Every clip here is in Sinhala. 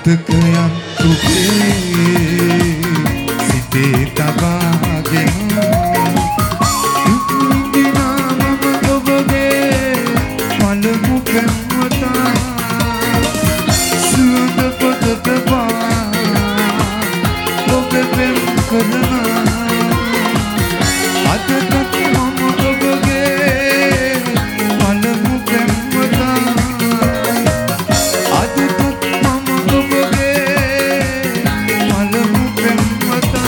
මතකයන් ඔබේ සිතේ තබාගෙන දුක් විඳිනා මම ඔබගේ පළමු පෙම්වතා සුවඳ පොතක පා ඔබ පෙම් කරනා අදටත් මම ඔබගේ පළමු පෙම්වතා අදටත් මම ඔබගේ පළමු පෙම්වතා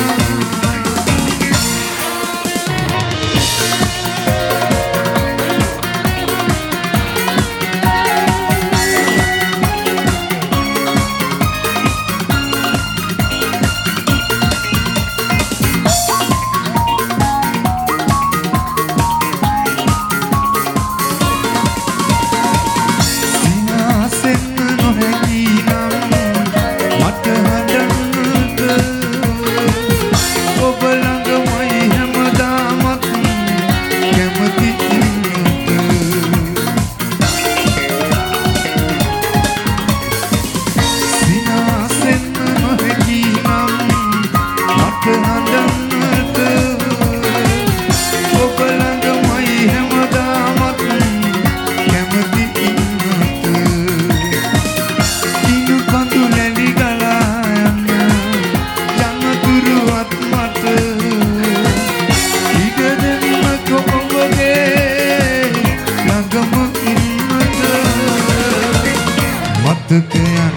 මතකයන්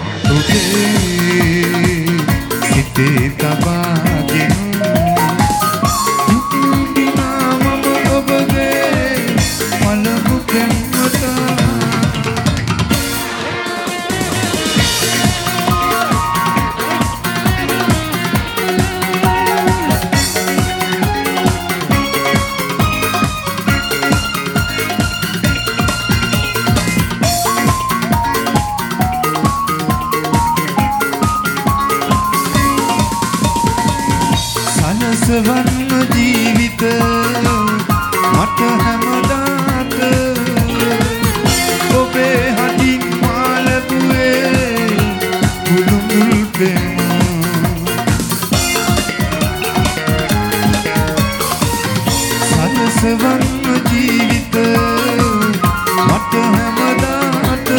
ඔබේ සිතේ තබාගෙන දුක් විඳිනා මම ඔබගේ පළමු පෙම්වතා සවන්න ජීවිත මට හැමදාට ඔබේ හදින් මා ලැබුවේ කුළුමුල් පෙම සවන්න ජීවිත මට හැමදාට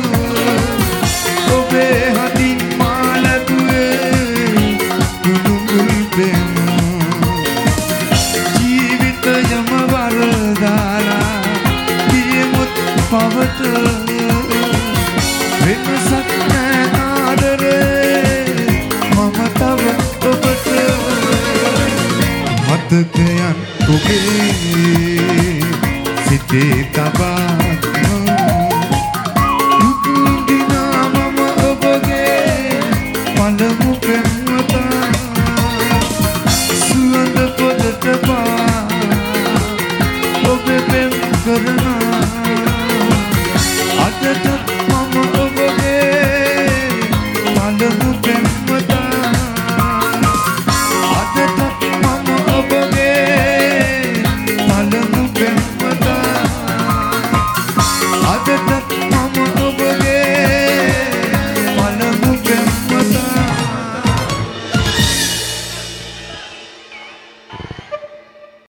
ඔබේ හදින් මා ලැබුවේ කුළුමුල් පෙම පවට වෙනසක් නෑ ආදරේ මම තව ඔබට මතකයන් ඔබේ සිතේ තබා